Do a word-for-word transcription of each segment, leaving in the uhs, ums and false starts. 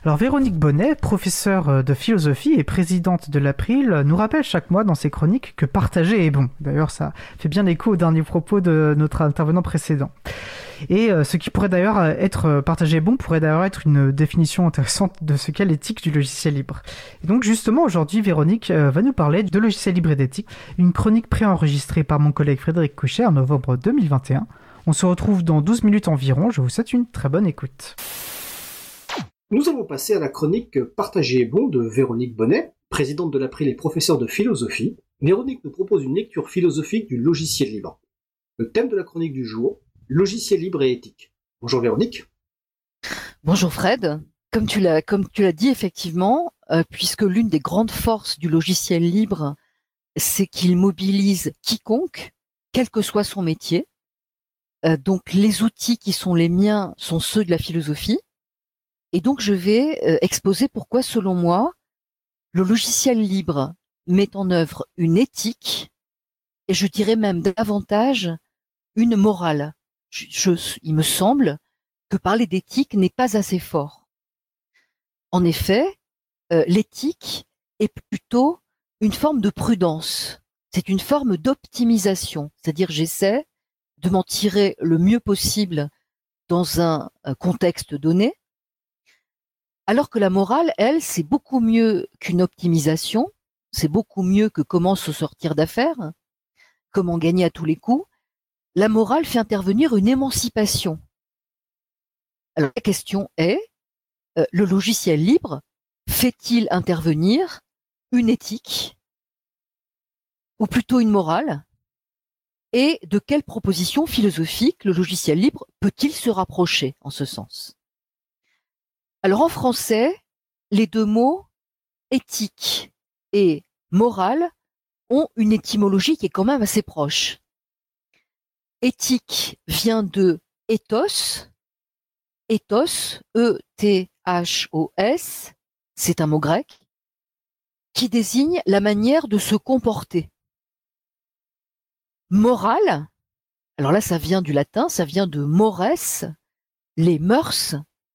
Alors Véronique Bonnet, professeure de philosophie et présidente de l'April, nous rappelle chaque mois dans ses chroniques que partager est bon. D'ailleurs, ça fait bien écho aux derniers propos de notre intervenant précédent. Et euh, ce qui pourrait d'ailleurs être partagé est bon pourrait d'ailleurs être une définition intéressante de ce qu'est l'éthique du logiciel libre. Et donc justement aujourd'hui, Véronique euh, va nous parler de logiciel libre et d'éthique, une chronique préenregistrée par mon collègue Frédéric Couchet en novembre deux mille vingt et un. On se retrouve dans douze minutes environ, je vous souhaite une très bonne écoute. Nous allons passer à la chronique Partager est bon de Véronique Bonnet, présidente de l'April et professeure de philosophie. Véronique nous propose une lecture philosophique du logiciel libre. Le thème de la chronique du jour, logiciel libre et éthique. Bonjour Véronique. Bonjour Fred. Comme tu l'as, comme tu l'as dit effectivement, euh, puisque l'une des grandes forces du logiciel libre, c'est qu'il mobilise quiconque, quel que soit son métier. Euh, donc les outils qui sont les miens sont ceux de la philosophie. Et donc, je vais euh, exposer pourquoi, selon moi, le logiciel libre met en œuvre une éthique, et je dirais même davantage une morale. Je, je, il me semble que parler d'éthique n'est pas assez fort. En effet, euh, l'éthique est plutôt une forme de prudence. C'est une forme d'optimisation, c'est-à-dire j'essaie de m'en tirer le mieux possible dans un, un contexte donné. Alors que la morale, elle, c'est beaucoup mieux qu'une optimisation, c'est beaucoup mieux que comment se sortir d'affaires, comment gagner à tous les coups. La morale fait intervenir une émancipation. Alors la question est, euh, le logiciel libre fait-il intervenir une éthique, ou plutôt une morale, et de quelle proposition philosophique le logiciel libre peut-il se rapprocher en ce sens ? Alors en français, les deux mots éthique et morale ont une étymologie qui est quand même assez proche. Éthique vient de ethos, ethos, E T H O S, c'est un mot grec, qui désigne la manière de se comporter. Morale, alors là ça vient du latin, ça vient de mores, les mœurs,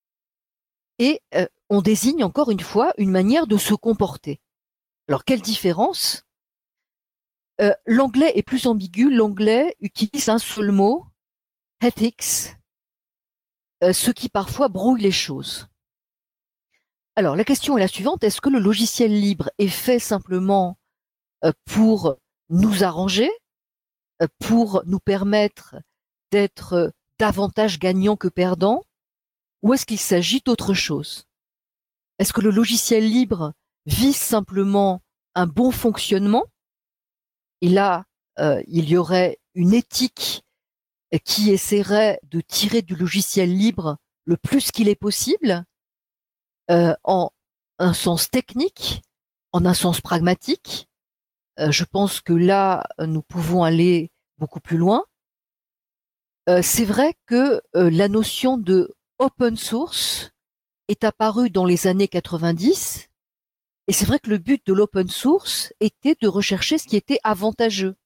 et euh, on désigne encore une fois une manière de se comporter. Alors, quelle différence ? euh, L'anglais est plus ambigu, l'anglais utilise un seul mot, ethics, euh, ce qui parfois brouille les choses. Alors, la question est la suivante, est-ce que le logiciel libre est fait simplement euh, pour nous arranger, euh, pour nous permettre d'être euh, davantage gagnants que perdants, ou est-ce qu'il s'agit d'autre chose ? Est-ce que le logiciel libre vise simplement un bon fonctionnement ? Et là, euh, il y aurait une éthique qui essaierait de tirer du logiciel libre le plus qu'il est possible, euh, en un sens technique, en un sens pragmatique. Euh, je pense que là, nous pouvons aller beaucoup plus loin. Euh, c'est vrai que euh, la notion de open source est apparue dans les années quatre-vingt-dix, et c'est vrai que le but de l'open source était de rechercher ce qui était avantageux.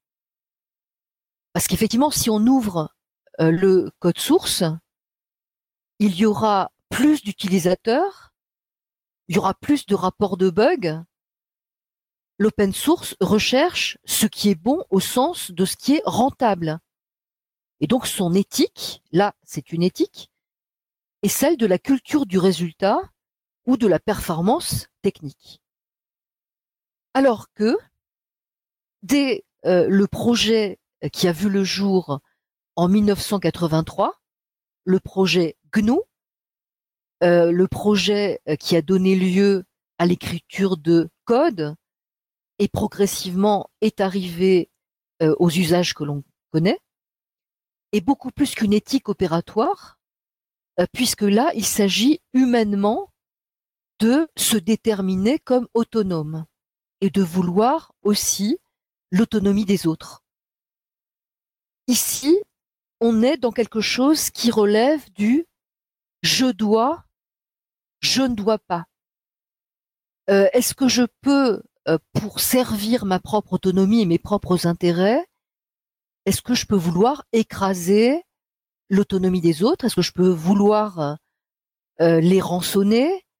Parce qu'effectivement, si on ouvre euh, le code source, il y aura plus d'utilisateurs, il y aura plus de rapports de bugs. L'open source recherche ce qui est bon au sens de ce qui est rentable. Et donc son éthique, là c'est une éthique, est celle de la culture du résultat ou de la performance technique. Alors que dès euh, le projet qui a vu le jour en mille neuf cent quatre-vingt-trois, le projet G N U, euh, le projet qui a donné lieu à l'écriture de code et progressivement est arrivé euh, aux usages que l'on connaît, est beaucoup plus qu'une éthique opératoire, euh, puisque là, il s'agit humainement de se déterminer comme autonome et de vouloir aussi l'autonomie des autres. Ici, on est dans quelque chose qui relève du je dois, je ne dois pas. Euh, est-ce que je peux, euh, pour servir ma propre autonomie et mes propres intérêts, est-ce que je peux vouloir écraser l'autonomie des autres ? Est-ce que je peux vouloir euh, les rançonner ?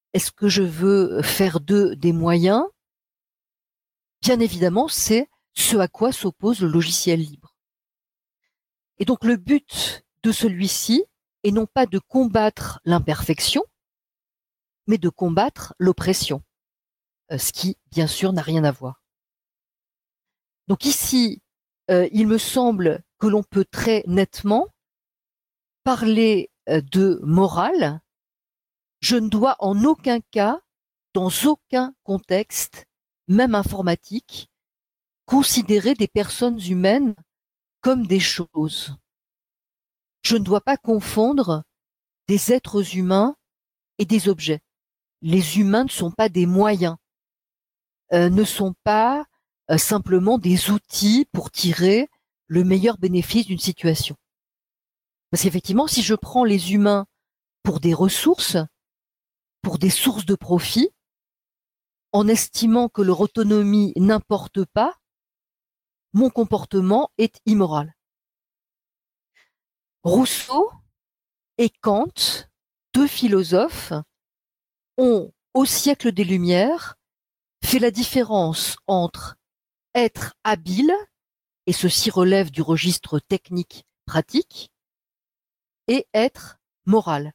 Est-ce que je veux faire d'eux des moyens? Bien évidemment, c'est ce à quoi s'oppose le logiciel libre. Et donc le but de celui-ci est non pas de combattre l'imperfection, mais de combattre l'oppression, ce qui, bien sûr, n'a rien à voir. Donc ici, euh, il me semble que l'on peut très nettement parler euh, de morale. Je ne dois en aucun cas, dans aucun contexte, même informatique, considérer des personnes humaines comme des choses. Je ne dois pas confondre des êtres humains et des objets. Les humains ne sont pas des moyens, euh, ne sont pas euh, simplement des outils pour tirer le meilleur bénéfice d'une situation. Parce qu'effectivement, si je prends les humains pour des ressources, pour des sources de profit, en estimant que leur autonomie n'importe pas, mon comportement est immoral. Rousseau et Kant, deux philosophes, ont, au siècle des Lumières, fait la différence entre être habile, et ceci relève du registre technique pratique, et être moral.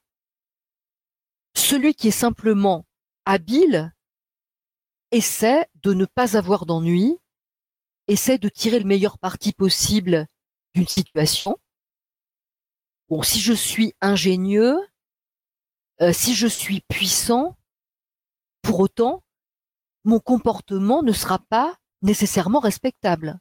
Celui qui est simplement habile essaie de ne pas avoir d'ennui, essaie de tirer le meilleur parti possible d'une situation. Bon, si je suis ingénieux, euh, si je suis puissant, pour autant, mon comportement ne sera pas nécessairement respectable.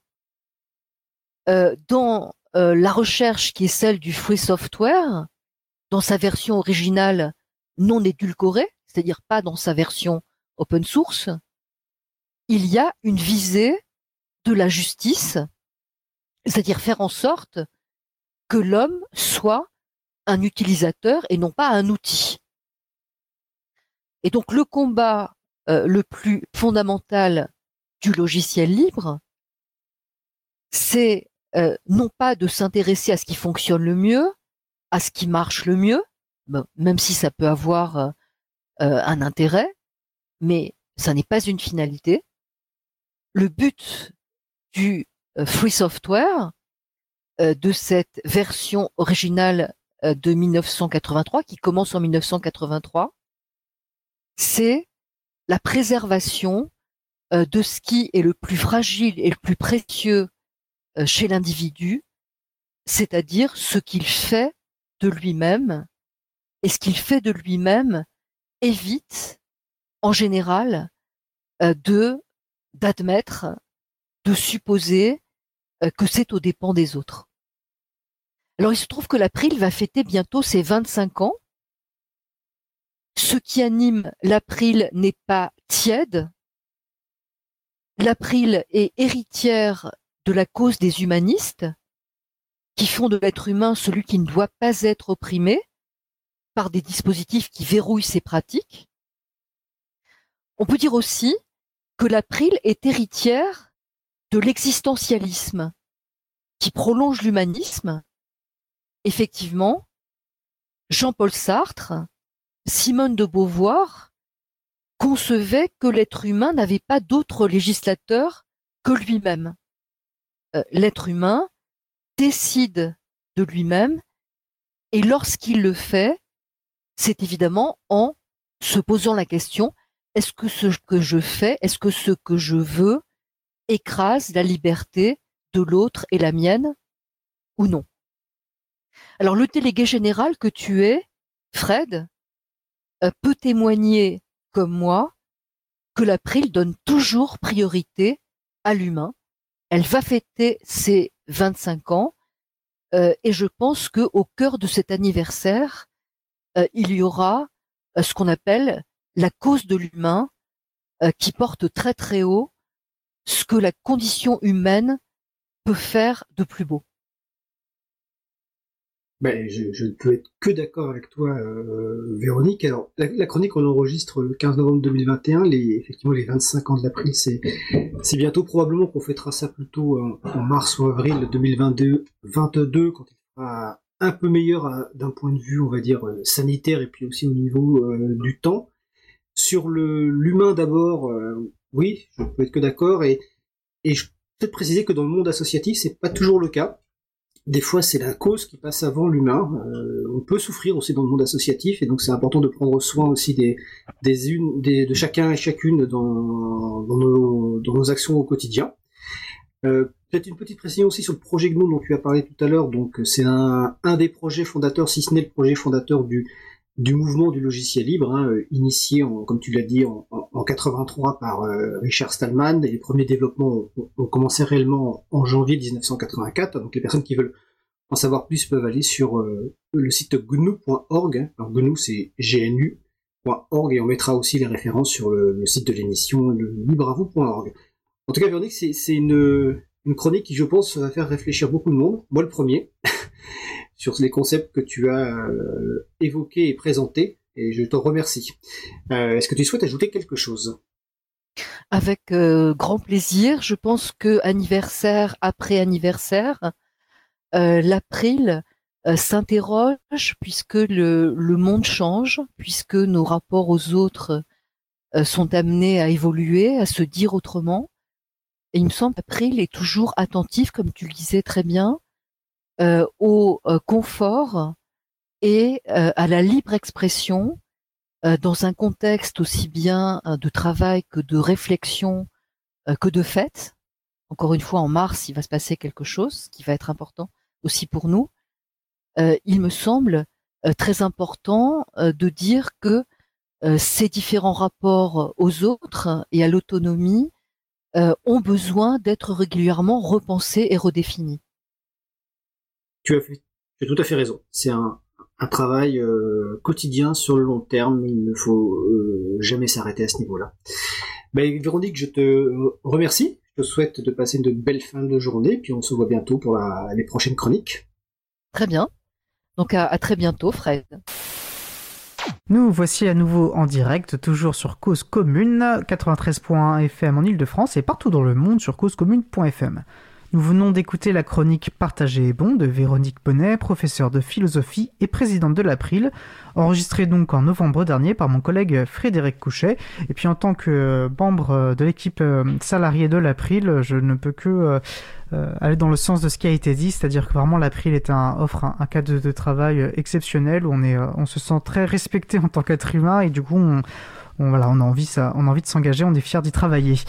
Euh, dans euh, la recherche qui est celle du free software, dans sa version originale non édulcorée, c'est-à-dire pas dans sa version open source, il y a une visée de la justice, c'est-à-dire faire en sorte que l'homme soit un utilisateur et non pas un outil. Et donc le combat euh, le plus fondamental du logiciel libre, c'est euh, non pas de s'intéresser à ce qui fonctionne le mieux, à ce qui marche le mieux, bon, même si ça peut avoir euh, un intérêt, mais ça n'est pas une finalité. Le but du euh, free software, euh, de cette version originale euh, de mille neuf cent quatre-vingt-trois, qui commence en mille neuf cent quatre-vingt-trois, c'est la préservation euh, de ce qui est le plus fragile et le plus précieux euh, chez l'individu, c'est-à-dire ce qu'il fait de lui-même. Et ce qu'il fait de lui-même évite, en général, euh, de d'admettre, de supposer euh, que c'est aux dépens des autres. Alors il se trouve que l'April va fêter bientôt ses vingt-cinq ans. Ce qui anime l'April n'est pas tiède. L'April est héritière de la cause des humanistes, qui font de l'être humain celui qui ne doit pas être opprimé par des dispositifs qui verrouillent ses pratiques. On peut dire aussi que l'April est héritière de l'existentialisme qui prolonge l'humanisme. Effectivement, Jean-Paul Sartre, Simone de Beauvoir concevaient que l'être humain n'avait pas d'autre législateur que lui-même. Euh, l'être humain décide de lui-même et lorsqu'il le fait, c'est évidemment en se posant la question, est-ce que ce que je fais, est-ce que ce que je veux écrase la liberté de l'autre et la mienne ou non? Alors le délégué général que tu es, Fred, euh, peut témoigner comme moi que l'April donne toujours priorité à l'humain. Elle va fêter ses vingt-cinq ans euh, et je pense que au cœur de cet anniversaire, euh, il y aura euh, ce qu'on appelle la cause de l'humain euh, qui porte très très haut ce que la condition humaine peut faire de plus beau. Ben, je, je ne peux être que d'accord avec toi, euh, Véronique. Alors, la, la chronique, on l'enregistre le quinze novembre deux mille vingt et un. Les, effectivement, les vingt-cinq ans de l'April, c'est, c'est bientôt. Probablement qu'on fêtera ça plutôt en, en mars ou avril deux mille vingt-deux, vingt-deux, quand il sera un peu meilleur à, d'un point de vue, on va dire, sanitaire et puis aussi au niveau euh, du temps. Sur le l'humain d'abord, euh, oui, je peux être que d'accord, et, et je peux peut-être préciser que dans le monde associatif, c'est pas toujours le cas. Des fois, c'est la cause qui passe avant l'humain. Euh, on peut souffrir aussi dans le monde associatif, et donc c'est important de prendre soin aussi des, des unes, des, de chacun et chacune dans, dans, nos, dans nos actions au quotidien. Euh, peut-être une petite précision aussi sur le projet G N U dont tu as parlé tout à l'heure. Donc, c'est un, un des projets fondateurs, si ce n'est le projet fondateur du, du mouvement du logiciel libre, hein, initié, en, comme tu l'as dit, en, en, en quatre-vingt-trois par euh, Richard Stallman. Et les premiers développements ont, ont commencé réellement en janvier dix-neuf cent quatre-vingt-quatre. Donc, les personnes qui veulent en savoir plus peuvent aller sur euh, le site G N U point org. Alors, G N U, c'est G N U point org, et on mettra aussi les références sur le, le site de l'émission, le libreavou point org. En tout cas, Véronique, c'est, c'est une, une chronique qui, je pense, va faire réfléchir beaucoup de monde. Moi, le premier, sur les concepts que tu as euh, évoqués et présentés, et je te remercie. Euh, est-ce que tu souhaites ajouter quelque chose ? Avec euh, grand plaisir. Je pense que anniversaire après anniversaire, euh, l'April euh, s'interroge, puisque le, le monde change, puisque nos rapports aux autres euh, sont amenés à évoluer, à se dire autrement. Et il me semble qu'April est toujours attentif, comme tu le disais très bien, euh, au euh, confort et euh, à la libre expression euh, dans un contexte aussi bien euh, de travail que de réflexion euh, que de fête. Encore une fois, en mars, il va se passer quelque chose qui va être important aussi pour nous. Euh, il me semble euh, très important euh, de dire que euh, ces différents rapports aux autres et à l'autonomie Euh, ont besoin d'être régulièrement repensés et redéfinis. Tu as, fait, tu as tout à fait raison. C'est un, un travail euh, quotidien sur le long terme. Il ne faut euh, jamais s'arrêter à ce niveau-là. Ben, Véronique, je te remercie. Je te souhaite de passer une belle fin de journée, puis on se voit bientôt pour la, les prochaines chroniques. Très bien. Donc à, à très bientôt, Fred. Nous voici à nouveau en direct, toujours sur Cause Commune, quatre-vingt-treize point un F M en Ile-de-France et partout dans le monde sur cause commune point F M. Nous venons d'écouter la chronique Partager est bon de Véronique Bonnet, professeure de philosophie et présidente de l'April, enregistrée donc en novembre dernier par mon collègue Frédéric Couchet. Et puis en tant que membre de l'équipe salariée de l'April, je ne peux que euh, euh, aller dans le sens de ce qui a été dit, c'est-à-dire que vraiment l'April est un, offre un, un cadre de travail exceptionnel où on, est, on se sent très respecté en tant qu'être humain et du coup on, on, voilà, on, a envie, ça, on a envie de s'engager, on est fiers d'y travailler.